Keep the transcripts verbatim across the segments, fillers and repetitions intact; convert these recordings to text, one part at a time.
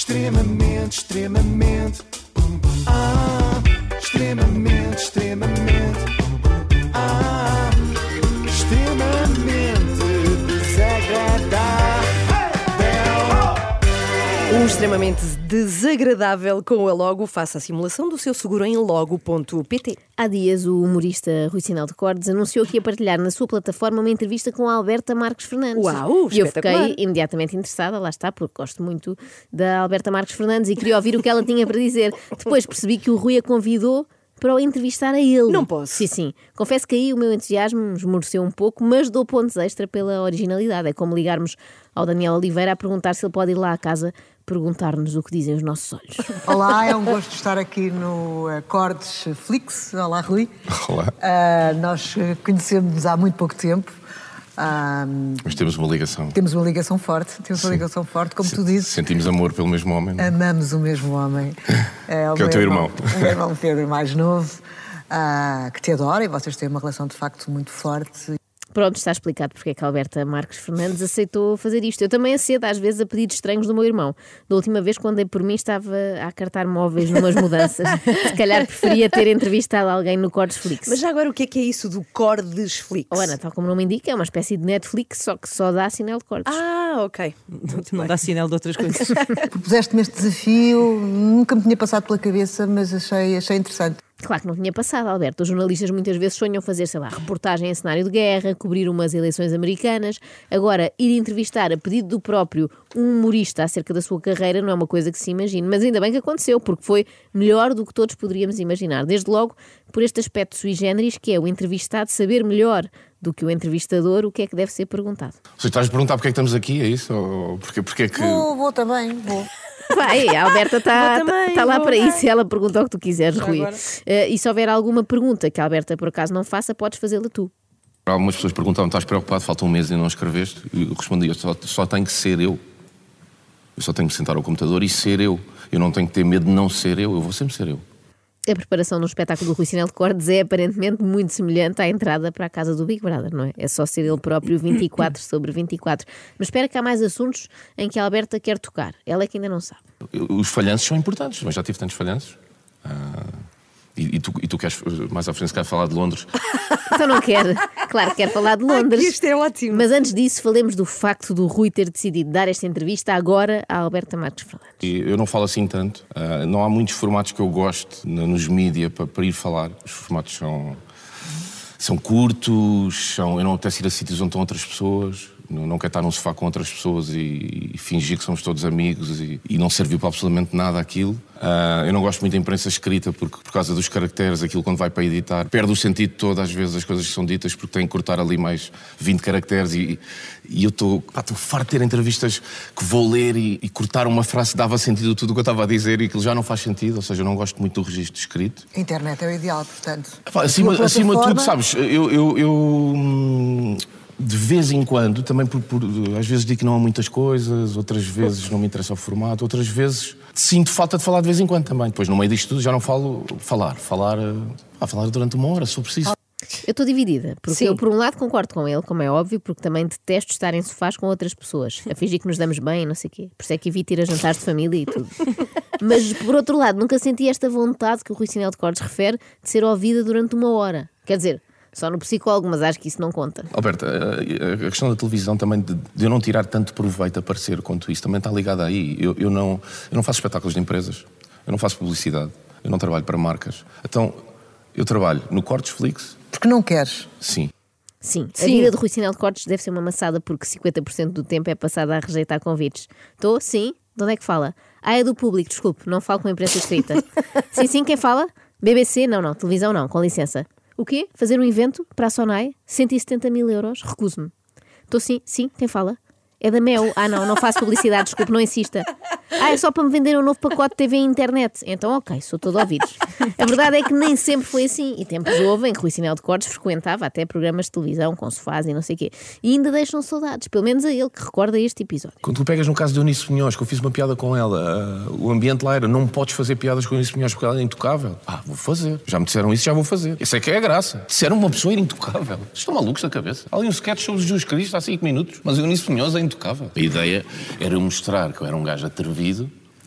Extremamente, extremamente. Ah, extremamente, extremamente. Ah, extremamente desagradável. Um extremamente desagradável com a Logo. Faça a simulação do seu seguro em logo ponto pt. Há dias, o humorista Rui Sinal de Cordes anunciou que ia partilhar na sua plataforma uma entrevista com a Alberta Marques Fernandes. Uau, e eu espetacular. fiquei imediatamente interessada, lá está, porque gosto muito da Alberta Marques Fernandes e queria ouvir o que ela tinha para dizer. Depois percebi que o Rui a convidou para o entrevistar a ele. Não posso. Sim, sim. Confesso que aí o meu entusiasmo esmoreceu um pouco, mas dou pontos extra pela originalidade. É como ligarmos ao Daniel Oliveira a perguntar se ele pode ir lá à casa perguntar-nos o que dizem os nossos olhos. Olá, é um gosto estar aqui no uh, Cordes Flix. Olá, Rui. Olá. Uh, nós conhecemos há muito pouco tempo. Uh, Mas temos uma ligação. Temos uma ligação forte. Temos uma Sim. ligação forte, como Se- tu dizes. Sentimos amor pelo mesmo homem. não é? Amamos o mesmo homem. É, Que é o meu teu irmão. O meu irmão Pedro, mais novo, uh, que te adora e vocês têm uma relação de facto muito forte. Pronto, está explicado porque é que a Alberta Marques Fernandes aceitou fazer isto. Eu também acedo às vezes a pedidos estranhos do meu irmão. Da última vez, quando dei por mim, estava a acartar móveis numas mudanças. Se calhar preferia ter entrevistado alguém no Cordes Flix. Mas já agora o que é que é isso do Cordes Flix? Oh, Ana, tal como o nome indica, é uma espécie de Netflix, só que só dá sinal de cortes. Ah, ok. Muito Não bem. dá sinal de outras coisas. Propuseste-me este desafio, nunca me tinha passado pela cabeça, mas achei, achei interessante. Claro que não tinha passado, Alberto. Os jornalistas muitas vezes sonham fazer, sei lá, reportagem em cenário de guerra, cobrir umas eleições americanas. Agora, ir entrevistar a pedido do próprio um humorista acerca da sua carreira não é uma coisa que se imagine. Mas ainda bem que aconteceu, porque foi melhor do que todos poderíamos imaginar. Desde logo, por este aspecto sui generis, que é o entrevistado saber melhor do que o entrevistador o que é que deve ser perguntado. Você estás a perguntar porque é que estamos aqui, é isso? Ou porque, porque é que... Vou, vou também, vou. Vai, a Alberta está Vou também, tá lá vou para também. isso e ela pergunta o que tu quiseres, Rui. agora. Uh, e se houver alguma pergunta que a Alberta por acaso não faça, podes fazê-la tu. Algumas pessoas perguntavam, estás preocupado, falta um mês e não escreveste? E eu respondi, eu só, só tenho que ser eu. Eu só tenho que sentar ao computador e ser eu. Eu não tenho que ter medo de não ser eu, eu vou sempre ser eu. A preparação no espetáculo do Rui Sinal de Cordes é aparentemente muito semelhante à entrada para a casa do Big Brother, não é? É só ser ele próprio vinte e quatro sobre vinte e quatro. Mas espera que há mais assuntos em que a Alberta quer tocar. Ela é que ainda não sabe. Eu- Os falhanços são importantes, mas já tive tantos falhanços. Ah, e, e, tu, e tu queres, mais à frente, queres falar de Londres? Então não quer. Claro que quer falar de Ai, Londres. que isto é ótimo. Mas antes disso, falemos do facto do Rui ter decidido dar esta entrevista agora à Alberta Marques Fernandes. E eu não falo assim tanto. Ah, não há muitos formatos que eu gosto no- nos mídia para, para ir falar. Os formatos são, são curtos, são, eu não apetece ir a sítios onde estão outras pessoas. Não, não quero estar num sofá com outras pessoas e, e fingir que somos todos amigos e, e não serviu para absolutamente nada aquilo. Ah, eu não gosto muito da imprensa escrita porque, por causa dos caracteres, aquilo quando vai para editar, perde o sentido todo às vezes as coisas que são ditas porque tem que cortar ali mais vinte caracteres e, e eu estou farto de ter entrevistas que vou ler e, e cortar uma frase que dava sentido a tudo o que eu estava a dizer e aquilo já não faz sentido, ou seja, eu não gosto muito do registro escrito. A internet é o ideal, portanto. Epá, Acima, Uma acima de tudo, plataforma- sabes, eu, eu, eu, hum, de vez em quando, também por, por- às vezes digo que não há muitas coisas, outras vezes não me interessa o formato, outras vezes sinto falta de falar de vez em quando também. Depois, no meio disto tudo, já não falo falar, falar, ah, falar durante uma hora, se for preciso. Eu estou dividida, porque Sim. eu, por um lado, concordo com ele, como é óbvio, porque também detesto estar em sofás com outras pessoas, a fingir que nos damos bem, não sei o quê. Por isso é que evito ir a jantares de família e tudo. Mas, por outro lado, nunca senti esta vontade que o Rui Sinal de Cordes refere de ser ouvida durante uma hora. Quer dizer, só no psicólogo, mas acho que isso não conta. Alberto, a, a questão da televisão também, de, de eu não tirar tanto proveito a parecer quanto isso, também está ligada aí. Eu, eu, não, eu não faço espetáculos de empresas, eu não faço publicidade, eu não trabalho para marcas. Então, eu trabalho no Cortes Flix, Porque não queres. sim. Sim, a Sim. vida de Rui Sinal de Cortes deve ser uma maçada porque cinquenta por cento do tempo é passada a rejeitar convites. Estou? Sim? De onde é que fala? Ah, é do público, desculpe, não falo com a imprensa escrita. Sim, sim, quem fala? B B C? Não, não, televisão não, com licença. O quê? Fazer um evento para a Sonai? cento e setenta mil euros? Recuso-me. Estou sim, sim, quem fala? É da Mel. Ah não, não faço publicidade, desculpe, não insista. Ah, é só para me vender um novo pacote de T V e internet. Então ok, sou todo ouvidos. A verdade é que nem sempre foi assim. E tempos houve em que Rui Sinal de Cordes frequentava até programas de televisão com sofás e não sei o quê. E ainda deixam saudades, pelo menos a ele que recorda este episódio. Quando tu pegas no caso de Eunice Munhoz, que eu fiz uma piada com ela, uh, o ambiente lá era, não podes fazer piadas com Eunice Munhoz porque ela é intocável. Ah, vou fazer. Já me disseram isso, já vou fazer. Isso é que é a graça. Disseram uma pessoa era intocável. Estão malucos da cabeça. Há ali um sketch sobre Jesus Cristo há cinco minutos, mas a Eunice Munhoz é intocável. A ideia era eu mostrar que eu era um gajo atrevido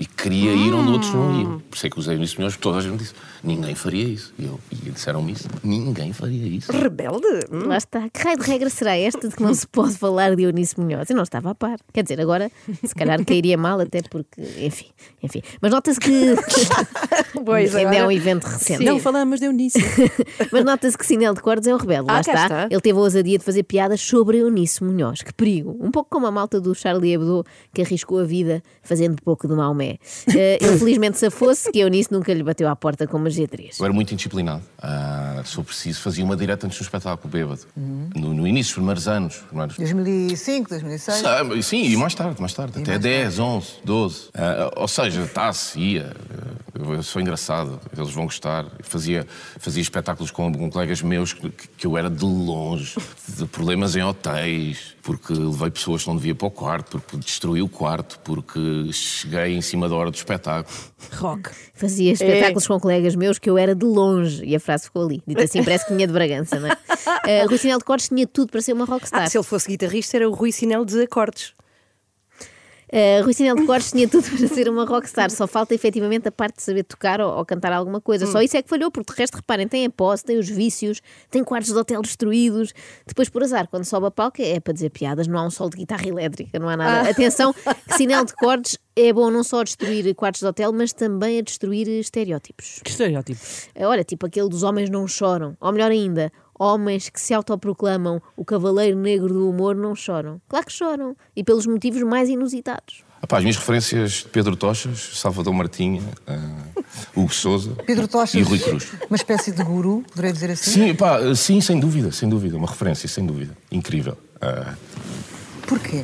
E queria ir onde outros não iam. Por isso é que usei Eunice Munhoz, toda a gente disse, ninguém faria isso. E, eu, e disseram-me isso, ninguém faria isso. Rebelde? Hum. Lá está. Que raio de regra será esta de que não se pode falar de Eunice Munhoz? Eu não estava a par. Quer dizer, agora se calhar cairia mal, até porque, enfim, enfim. Mas nota-se que Pois, ainda é agora- um evento recente. Sim. Não falamos de Eunice. Mas nota-se que Sinel de Cordes é um rebelde, lá Ah, cá está. está. Ele teve a ousadia de fazer piadas sobre Eunice Munhoz. Que perigo. Um pouco como a malta do Charlie Hebdo, que arriscou a vida fazendo pouco de Maomé. Eh, ele felizmente safou-se, que a Eunice nunca lhe bateu à porta com magia três. Eu era muito indisciplinado. Ah, se eu preciso, fazia uma direta antes do espetáculo, bêbado. No, no início, os primeiros anos. os primeiros- dois mil e cinco, dois mil e seis. Sabe, sim, e mais tarde, mais tarde. Até mais dez, onze, doze. Ah, ou seja, está-se, ia. Eu, eu sou engraçado, eles vão gostar. Fazia, fazia espetáculos com, com colegas meus que, que eu era de longe, de problemas em hotéis, porque levei pessoas que não devia para o quarto, porque destruí o quarto, porque cheguei em cima da hora do espetáculo. Rock. Fazia espetáculos com colegas meus que eu era de longe. E a frase ficou ali. Dito assim, parece que vinha de Bragança, não é? Uh, Rui Sinel de Cordes tinha tudo para ser uma rockstar. Ah, se ele fosse guitarrista, era o Rui Sinel de acordes. Uh, Rui Sinel de Cordes tinha tudo para ser uma rockstar, só falta efetivamente a parte de saber tocar ou, ou cantar alguma coisa. Só isso é que falhou, porque de resto, reparem, tem a posse, tem os vícios, tem quartos de hotel destruídos. Depois, por azar, quando sobe a palco é para dizer piadas, não há um solo de guitarra elétrica, não há nada. Atenção, que Sinel de Cordes é bom não só a destruir quartos de hotel, mas também a destruir estereótipos. Que estereótipo. Olha, tipo aquele dos homens não choram, ou melhor ainda, homens que se autoproclamam o cavaleiro negro do humor não choram. Claro que choram, e pelos motivos mais inusitados. Epá, as minhas referências de Pedro Tochas, Salvador Martinha, uh, Hugo Sousa Pedro Tochas, e Rui Cruz. uma espécie de guru, poderei dizer assim? Sim, epá, sim, sem dúvida, sem dúvida. Uma referência, sem dúvida. Incrível. Uh, Porquê?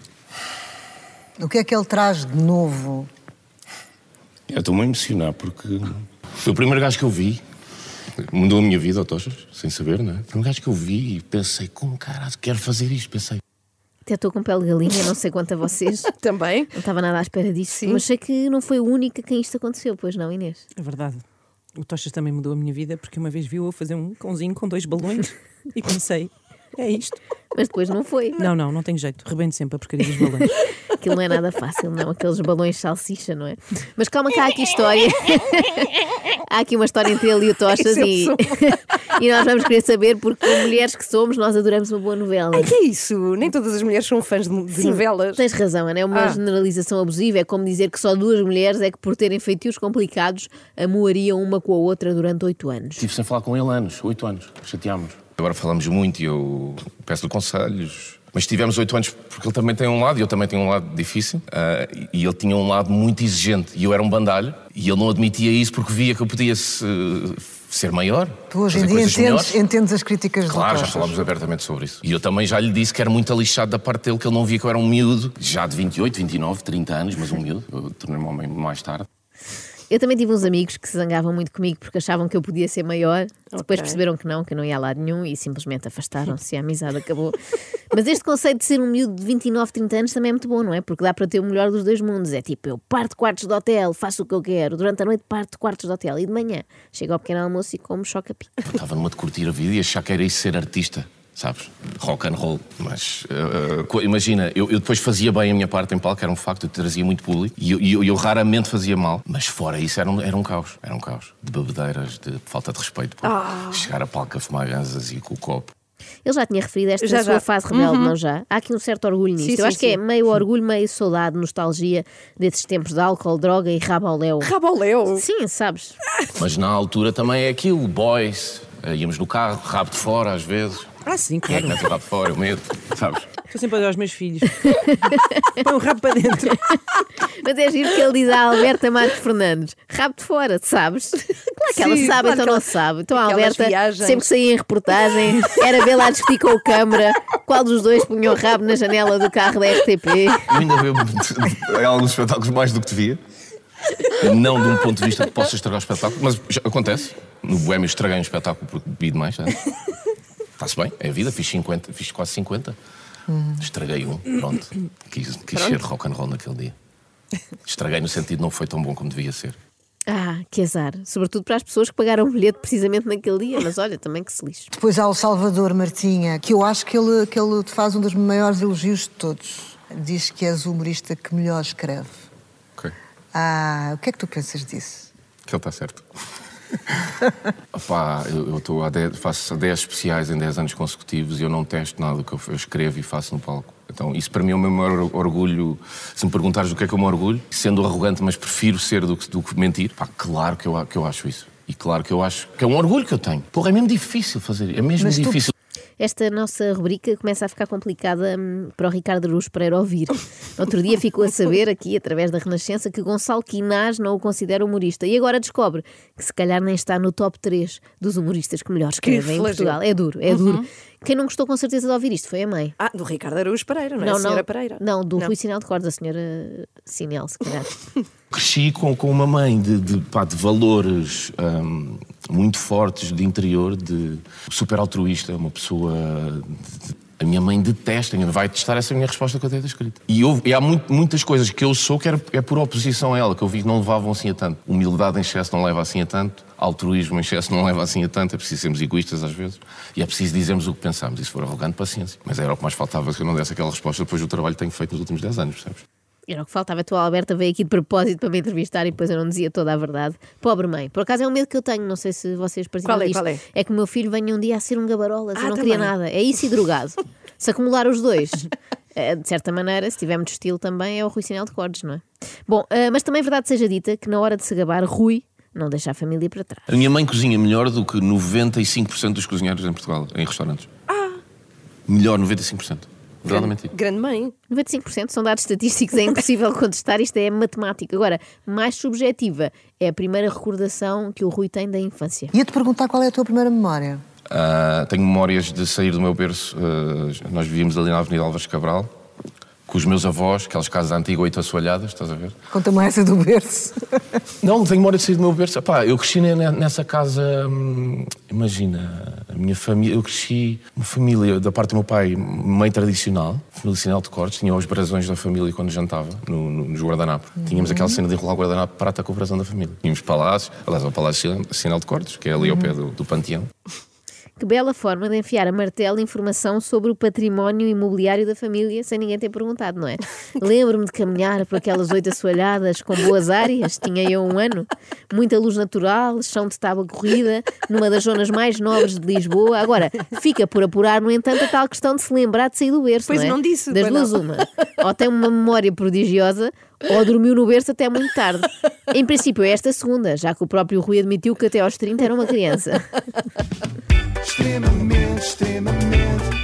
O que é que ele traz de novo? eu estou-me a emocionar porque foi o primeiro gajo que eu vi. Mudou a minha vida, o Tochas, sem saber, não é? Foi um gajo que eu vi e pensei, como caralho, quero fazer isto, pensei. Até estou com pele de galinha, não sei quanto a vocês. Também. Não estava nada à espera disso. Sim. Mas sei que não foi o único a quem isto aconteceu, pois não, Inês? É verdade. O Tochas também mudou a minha vida porque uma vez viu eu fazer um cãozinho com dois balões e pensei, é isto. Mas depois não foi. Não, não, não tem jeito. Rebento sempre a porcaria dos balões. Aquilo não é nada fácil, não. Aqueles balões de salsicha, não é? Mas calma que há aqui história. Há aqui uma história entre ele e o Tochas e... e nós vamos querer saber porque, como mulheres que somos, nós adoramos uma boa novela. É que é isso? Nem todas as mulheres são fãs de, de Sim, novelas. Tens razão, Ana. É uma Ah. generalização abusiva. É como dizer que só duas mulheres é que, por terem feitios complicados, amoariam uma com a outra durante oito anos. Estive sem falar com ele anos, oito anos, chateámos. Agora falamos muito e eu peço-lhe conselhos. Mas tivemos oito anos porque ele também tem um lado e eu também tenho um lado difícil. Uh, e ele tinha um lado muito exigente e eu era um bandalho. E ele não admitia isso porque via que eu podia se, ser maior. Tu hoje em fazer dia coisas entendes, melhores. entendes as críticas do Claro, já Tochas. falámos abertamente sobre isso. E eu também já lhe disse que era muito alixado da parte dele, que ele não via que eu era um miúdo, já de vinte e oito, vinte e nove, trinta anos, mas um miúdo. Eu tornei-me homem mais tarde. Eu também tive uns amigos que se zangavam muito comigo porque achavam que eu podia ser maior. Depois Ok. perceberam que não, que eu não ia a lado nenhum e simplesmente afastaram-se e a amizade acabou. Mas este conceito de ser um miúdo de vinte e nove, trinta anos também é muito bom, não é? Porque dá para ter o melhor dos dois mundos. É tipo, eu parto quartos de hotel, faço o que eu quero. Durante a noite parto quartos de hotel e de manhã chego ao pequeno almoço e como choca-pico. Eu estava numa de curtir a vida e achar que era isso ser artista, sabes? Rock and roll. Mas uh, co- imagina, eu, eu depois fazia bem a minha parte em palco, era um facto, eu trazia muito público e eu, e eu, eu raramente fazia mal. Mas fora isso era um, era um caos. Era um caos. De bebedeiras, de falta de respeito por chegar a palco a fumar ganzas e com o copo. Ele já tinha referido esta Já, sua já. fase rebelde, não já? Há aqui um certo orgulho nisto. Sim, Eu sim, acho que é sim. meio orgulho, meio saudade, nostalgia desses tempos de álcool, droga e rabo ao léu. Raboleu. Sim, sabes? Mas na altura também é aquilo, boys, uh, íamos no carro, rabo de fora às vezes. Ah, sim, Quem é que claro. mete o rabo de fora? Eu medo, sabes? Estou sempre a olhar aos meus filhos. Põe um rabo para dentro. Mas é giro que ele diz à Alberta Marques Fernandes: rabo de fora, tu sabes? Claro que ela Sim, sabe, claro então que não ela- sabe. Então a aquelas Alberta, viagens. sempre que saía em reportagem, era vê-la a discutir com o câmara qual dos dois punha o rabo na janela do carro da R T P. Eu ainda vejo em alguns espetáculos mais do que devia. Não de um ponto de vista que possa estragar o espetáculo, mas já acontece. No Boémio estraguei um espetáculo porque bebi demais. Né? Está-se bem, é a vida, fiz, cinquenta, fiz quase cinquenta. Estraguei um, pronto. Quis, quis ser rock and roll naquele dia. Estraguei no sentido de não foi tão bom como devia ser. Ah, que azar. Sobretudo para as pessoas que pagaram o bilhete precisamente naquele dia. Mas olha, também que se lixe. Depois há o Salvador Martinha, que eu acho que ele, que ele te faz um dos maiores elogios de todos. Diz que és o humorista que melhor escreve. Ok. Ah, o que é que tu pensas disso? Que ele está certo. Opá, eu, eu tô há dez, faço dez especiais em dez anos consecutivos e eu não testo nada do que eu, eu escrevo e faço no palco. Então, isso para mim é o meu maior orgulho. Se me perguntares do que é que eu me orgulho, sendo arrogante, mas prefiro ser do que, do que mentir, pá, claro que eu, que eu acho isso. E claro que eu acho que é um orgulho que eu tenho. Porra, é mesmo difícil fazer, é mesmo Mas tu- difícil. Esta nossa rubrica começa a ficar complicada hum, para o Ricardo Araújo Pereira ouvir. No outro dia ficou a saber, aqui através da Renascença, que Gonçalo Quinás não o considera humorista. E agora descobre que se calhar nem está no top três dos humoristas que melhor escrevem em flagelo. Portugal. É duro, é duro. Quem não gostou com certeza de ouvir isto foi a mãe. Ah, do Ricardo Araújo Pereira, não é? a senhora Pereira. Não, do Rui Sinal de Cordes, a senhora Sinel, se calhar. Cresci com, com uma mãe de, de, pá, de valores hum, muito fortes de interior, de super altruísta, uma pessoa... De, de, a minha mãe detesta, vai testar essa minha resposta que eu tenho escrito. E, houve, e há muito, muitas coisas que eu sou que é, é por oposição a ela, que eu vi que não levavam assim a tanto. Humildade em excesso não leva assim a tanto, altruísmo em excesso não leva assim a tanto, é preciso sermos egoístas às vezes, e é preciso dizermos o que pensamos, e se for arrogante, paciência. Mas era o que mais faltava, que eu não desse aquela resposta depois do trabalho que tenho feito nos últimos dez anos, percebes? Era o que faltava. A tua Alberta veio aqui de propósito para me entrevistar e depois eu não dizia toda a verdade. Pobre mãe. Por acaso é um medo que eu tenho, não sei se vocês participam Qual é, disto. qual é? É que o meu filho venha um dia a ser um gabarolas. Ah, eu não também. queria nada. É isso e drogado. Se acumular os dois, eh, de certa maneira, se tiver muito estilo também, é o Rui Sinal de Cordes, não é? Bom, eh, mas também é verdade seja dita que na hora de se gabar, Rui não deixa a família para trás. A minha mãe cozinha melhor do que noventa e cinco por cento dos cozinheiros em Portugal, em restaurantes. Ah! Melhor, noventa e cinco por cento. Verdadeiramente. Grande mãe. noventa e cinco por cento são dados estatísticos, é impossível contestar, isto é matemática. Agora, mais subjetiva é a primeira recordação que o Rui tem da infância. Ia-te perguntar qual é a tua primeira memória. Uh, tenho memórias de sair do meu berço. Uh, nós vivíamos ali na Avenida Álvares Cabral, com os meus avós, aquelas casas antigas, oito assoalhadas, estás a ver? Conta-me essa do berço. Não, tenho memória de sair do meu berço. Epá, eu cresci ne- nessa casa, hum, imagina, a minha família, eu cresci uma família da parte do meu pai meio tradicional, família Sinal de Cortes, tinha os brasões da família quando jantava, no, no, nos guardanapos. Uhum. Tínhamos aquela cena de enrolar o guardanapo prata com o brasão da família. Tínhamos palácios, aliás, o Palácio Sinal de Cortes, que é ali ao pé do, do Panteão. Que bela forma de enfiar a martelo informação sobre o património imobiliário da família sem ninguém ter perguntado, não é? Lembro-me de caminhar por aquelas oito assoalhadas com boas áreas, tinha eu um ano, muita luz natural, chão de tábua corrida, numa das zonas mais nobres de Lisboa. Agora, fica por apurar, no entanto, a tal questão de se lembrar de sair do berço, Pois não é? não disse, Das pois duas, não. uma. Ou tem uma memória prodigiosa, ou dormiu no berço até muito tarde. Em princípio é esta segunda, já que o próprio Rui admitiu que até aos trinta era uma criança. Extremamente, extremamente.